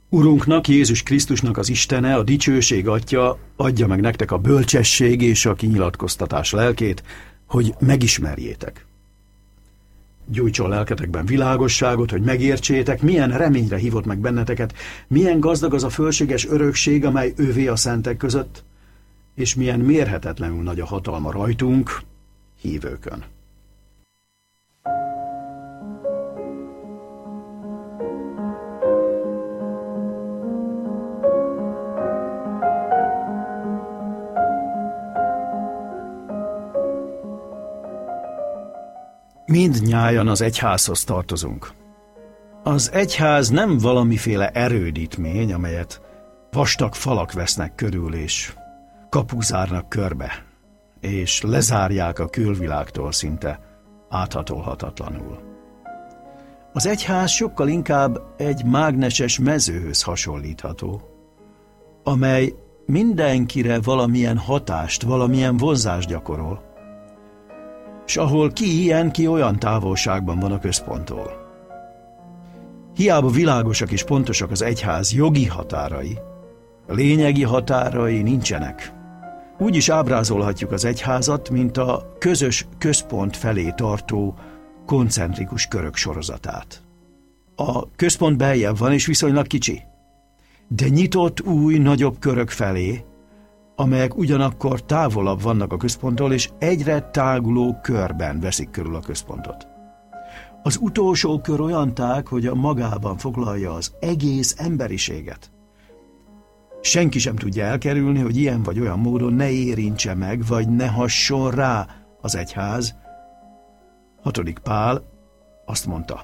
Urunknak, Jézus Krisztusnak az Istene, a dicsőség Atya adja meg nektek a bölcsesség és a kinyilatkoztatás lelkét, hogy megismerjétek. Gyújtson lelketekben világosságot, hogy megértsétek, milyen reményre hívott meg benneteket, milyen gazdag az a fölséges örökség, amely ővé a szentek között, és milyen mérhetetlenül nagy a hatalma rajtunk, hívőkön. Mindnyájan az egyházhoz tartozunk. Az egyház nem valamiféle erődítmény, amelyet vastag falak vesznek körül, és kapuzárnak körbe, és lezárják a külvilágtól szinte áthatolhatatlanul. Az egyház sokkal inkább egy mágneses mezőhöz hasonlítható, amely mindenkire valamilyen hatást, valamilyen vonzást gyakorol, és ahol ki ilyen, ki olyan távolságban van a központtól. Hiába világosak és pontosak az egyház jogi határai, lényegi határai nincsenek. Úgy is ábrázolhatjuk az egyházat, mint a közös központ felé tartó koncentrikus körök sorozatát. A központ beljebb van és viszonylag kicsi, de nyitott új, nagyobb körök felé, amelyek ugyanakkor távolabb vannak a központtól, és egyre táguló körben veszik körül a központot. Az utolsó kör olyan tág, hogy a magában foglalja az egész emberiséget. Senki sem tudja elkerülni, hogy ilyen vagy olyan módon ne érintse meg, vagy ne hasson rá az egyház. 6. Pál azt mondta: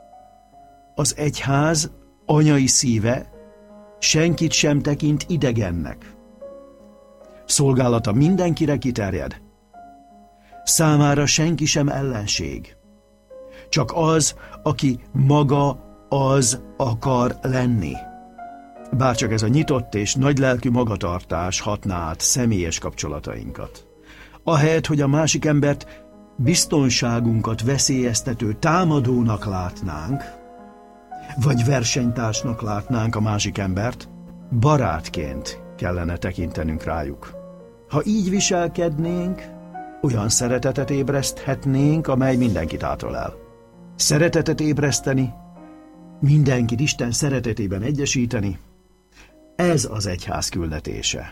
az egyház anyai szíve senkit sem tekint idegennek. Szolgálata mindenkire kiterjed. Számára senki sem ellenség. Csak az, aki maga az akar lenni. Bárcsak ez a nyitott és nagylelkű magatartás hatná át személyes kapcsolatainkat. Ahelyett, hogy a másik embert biztonságunkat veszélyeztető támadónak látnánk, vagy versenytársnak látnánk a másik embert, barátként kellene tekintenünk rájuk. Ha így viselkednénk, olyan szeretetet ébreszthetnénk, amely mindenkit átölel. Szeretetet ébreszteni, mindenkit Isten szeretetében egyesíteni, ez az egyház küldetése.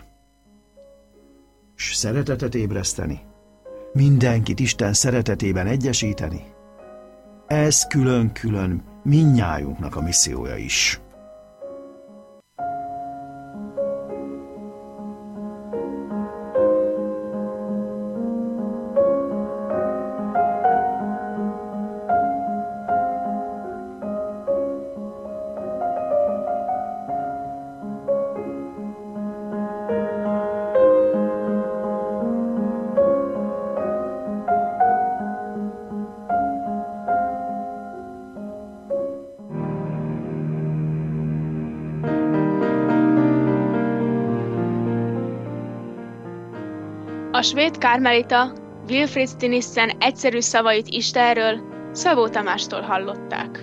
S szeretetet ébreszteni, mindenkit Isten szeretetében egyesíteni, ez külön-külön mindnyájunknak a missziója is. A svéd kármelita Wilfrid Stinissen egyszerű szavait Istenről Szabó Tamástól hallották.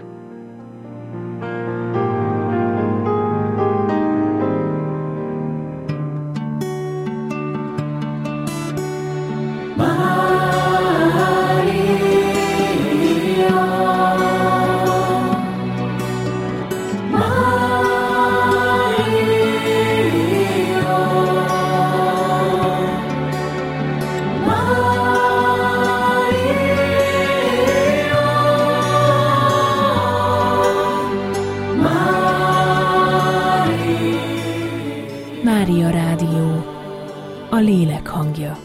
Mária Rádió, a lélek hangja.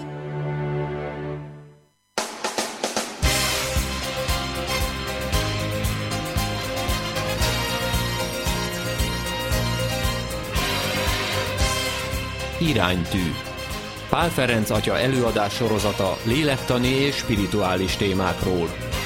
Iránytű. Pál Ferenc atya előadás sorozata lélektani és spirituális témákról.